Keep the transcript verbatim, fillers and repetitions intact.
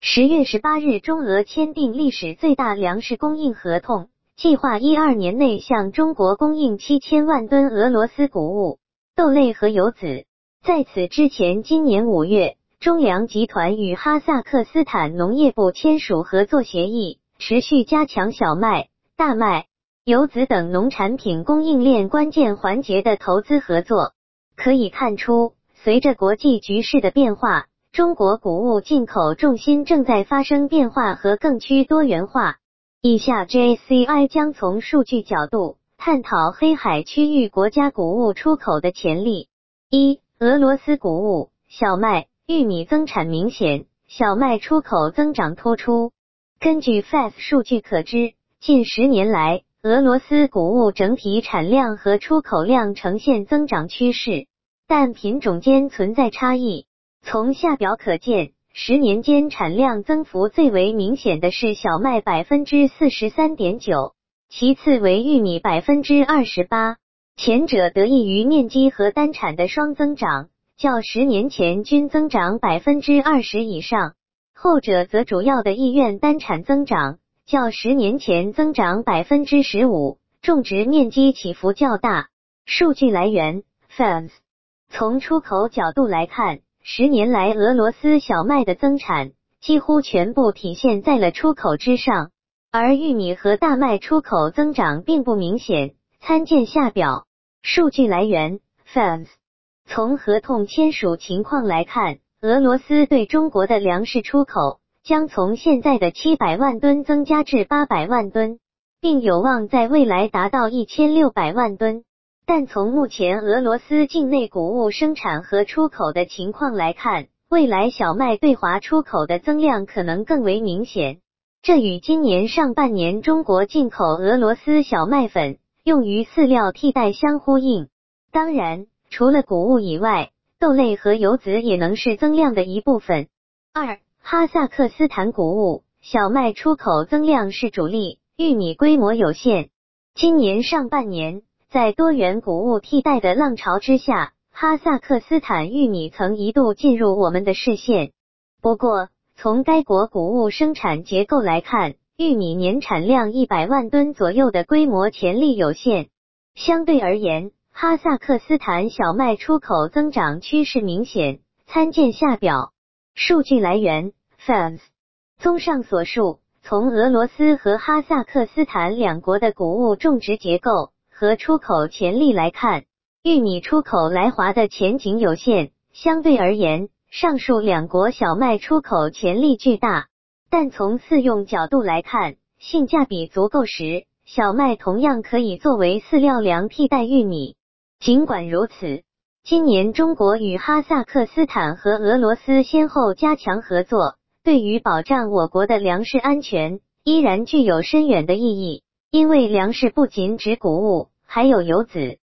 十月十八日，中俄签订历史最大粮食供应合同，计划一二年内向中国供应七千万吨俄罗斯谷物、豆类和油籽。在此之前，今年五月，中粮集团与哈萨克斯坦农业部签署合作协议，持续加强小麦、大麦、油籽等农产品供应链关键环节的投资合作。可以看出，随着国际局势的变化，中国谷物进口重心正在发生变化和更趋多元化。以下 J C I 将从数据角度探讨黑海区域国家谷物出口的潜力。一、俄罗斯谷物、小麦、玉米增产明显，小麦出口增长突出。根据 F A S 数据可知，近十年来，俄罗斯谷物整体产量和出口量呈现增长趋势，但品种间存在差异。从下表可见，十年间产量增幅最为明显的是小麦 百分之四十三点九， 其次为玉米 百分之二十八， 前者得益于面积和单产的双增长，较十年前均增长 百分之二十 以上，后者则主要的意愿单产增长，较十年前增长 百分之十五， 种植面积起伏较大。数据来源 F A S。 从出口角度来看，十年来俄罗斯小麦的增产几乎全部体现在了出口之上，而玉米和大麦出口增长并不明显，参见下表。数据来源 F A S。 从合同签署情况来看，俄罗斯对中国的粮食出口将从现在的七百万吨增加至八百万吨，并有望在未来达到一千六百万吨。但从目前俄罗斯境内谷物生产和出口的情况来看，未来小麦对华出口的增量可能更为明显，这与今年上半年中国进口俄罗斯小麦粉用于饲料替代相呼应。当然，除了谷物以外，豆类和油籽也能是增量的一部分。二、哈萨克斯坦谷物、小麦出口增量是主力，玉米规模有限。今年上半年，在多元谷物替代的浪潮之下，哈萨克斯坦玉米曾一度进入我们的视线。不过，从该国谷物生产结构来看，玉米年产量一百万吨左右的规模潜力有限。相对而言，哈萨克斯坦小麦出口增长趋势明显，参见下表。数据来源 F A S。 综上所述，从俄罗斯和哈萨克斯坦两国的谷物种植结构和出口潜力来看，玉米出口来华的前景有限，相对而言，上述两国小麦出口潜力巨大。但从饲用角度来看，性价比足够时，小麦同样可以作为饲料粮替代玉米。尽管如此，今年中国与哈萨克斯坦和俄罗斯先后加强合作，对于保障我国的粮食安全依然具有深远的意义，因为粮食不仅指谷物，还有油籽。